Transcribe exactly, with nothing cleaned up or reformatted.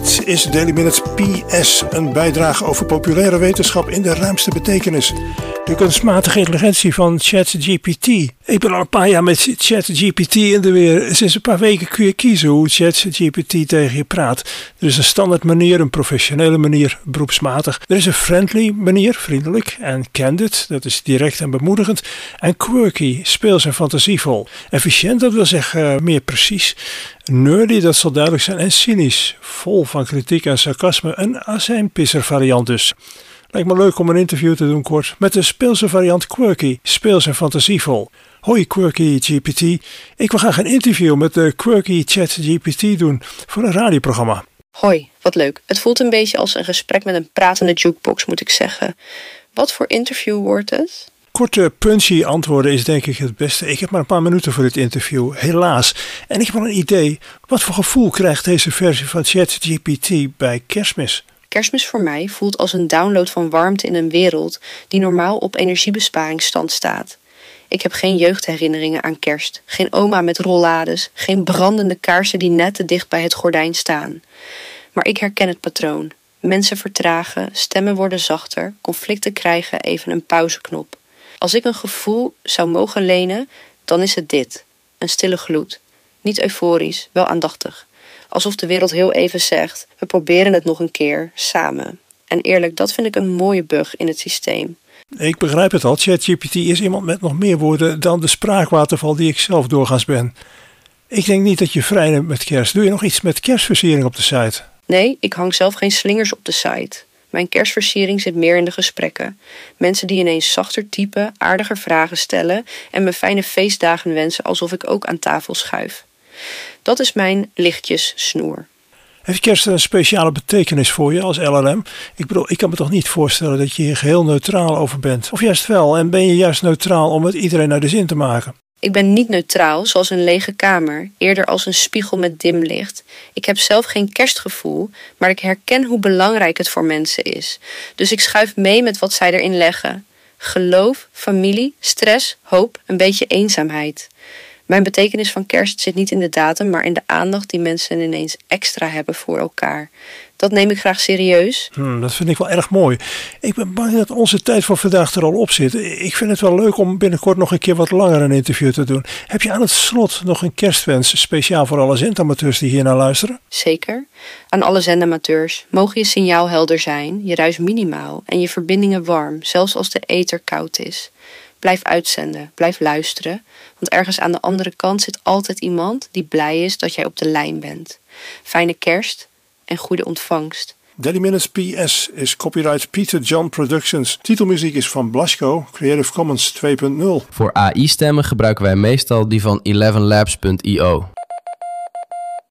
Dit is Daily Minutes P S, een bijdrage over populaire wetenschap in de ruimste betekenis. De kunstmatige intelligentie van ChatGPT. Ik ben al een paar jaar met ChatGPT in de weer. Sinds een paar weken kun je kiezen hoe ChatGPT tegen je praat. Er is een standaard manier, een professionele manier, beroepsmatig. Er is een friendly manier, vriendelijk, en candid, dat is direct en bemoedigend. En quirky, speels en fantasievol. Efficiënt, dat wil zeggen meer precies. Nerdy, dat zal duidelijk zijn. En cynisch, vol van kritiek en sarcasme. Een azijnpisser variant dus. Lijkt me leuk om een interview te doen kort met de speelse variant quirky, speels en fantasievol. Hoi quirky G P T, ik wil graag een interview met de quirky ChatGPT doen voor een radioprogramma. Hoi, wat leuk. Het voelt een beetje als een gesprek met een pratende jukebox, moet ik zeggen. Wat voor interview wordt het? Korte, punchy antwoorden is denk ik het beste. Ik heb maar een paar minuten voor dit interview, helaas. En ik heb wel een idee. Wat voor gevoel krijgt deze versie van ChatGPT bij Kerstmis? Kerstmis voor mij voelt als een download van warmte in een wereld die normaal op energiebesparingsstand staat. Ik heb geen jeugdherinneringen aan kerst, geen oma met rollades, geen brandende kaarsen die net te dicht bij het gordijn staan. Maar ik herken het patroon. Mensen vertragen, stemmen worden zachter, conflicten krijgen even een pauzeknop. Als ik een gevoel zou mogen lenen, dan is het dit. Een stille gloed. Niet euforisch, wel aandachtig. Alsof de wereld heel even zegt, we proberen het nog een keer, samen. En eerlijk, dat vind ik een mooie bug in het systeem. Ik begrijp het al, ChatGPT is iemand met nog meer woorden dan de spraakwaterval die ik zelf doorgaans ben. Ik denk niet dat je vrij bent met kerst. Doe je nog iets met kerstversiering op de site? Nee, ik hang zelf geen slingers op de site. Mijn kerstversiering zit meer in de gesprekken. Mensen die ineens zachter typen, aardiger vragen stellen en me fijne feestdagen wensen alsof ik ook aan tafel schuif. Dat is mijn lichtjessnoer. Heeft kerst een speciale betekenis voor je als L L M? Ik bedoel, ik kan me toch niet voorstellen dat je hier geheel neutraal over bent? Of juist wel, en ben je juist neutraal om het iedereen naar de zin te maken? Ik ben niet neutraal, zoals een lege kamer, eerder als een spiegel met dim licht. Ik heb zelf geen kerstgevoel, maar ik herken hoe belangrijk het voor mensen is. Dus ik schuif mee met wat zij erin leggen. Geloof, familie, stress, hoop, een beetje eenzaamheid. Mijn betekenis van kerst zit niet in de datum, maar in de aandacht die mensen ineens extra hebben voor elkaar. Dat neem ik graag serieus. Hmm, dat vind ik wel erg mooi. Ik ben bang dat onze tijd voor vandaag er al op zit. Ik vind het wel leuk om binnenkort nog een keer wat langer een interview te doen. Heb je aan het slot nog een kerstwens, speciaal voor alle zendamateurs die hier naar luisteren? Zeker. Aan alle zendamateurs, mogen je signaal helder zijn, je ruis minimaal en je verbindingen warm, zelfs als de ether koud is. Blijf uitzenden, blijf luisteren, want ergens aan de andere kant zit altijd iemand die blij is dat jij op de lijn bent. Fijne kerst en goede ontvangst. Daily Minutes P S is copyright Peter John Productions. Titelmuziek is van Blasco, Creative Commons twee punt nul. Voor A I-stemmen gebruiken wij meestal die van eleven labs punt i o.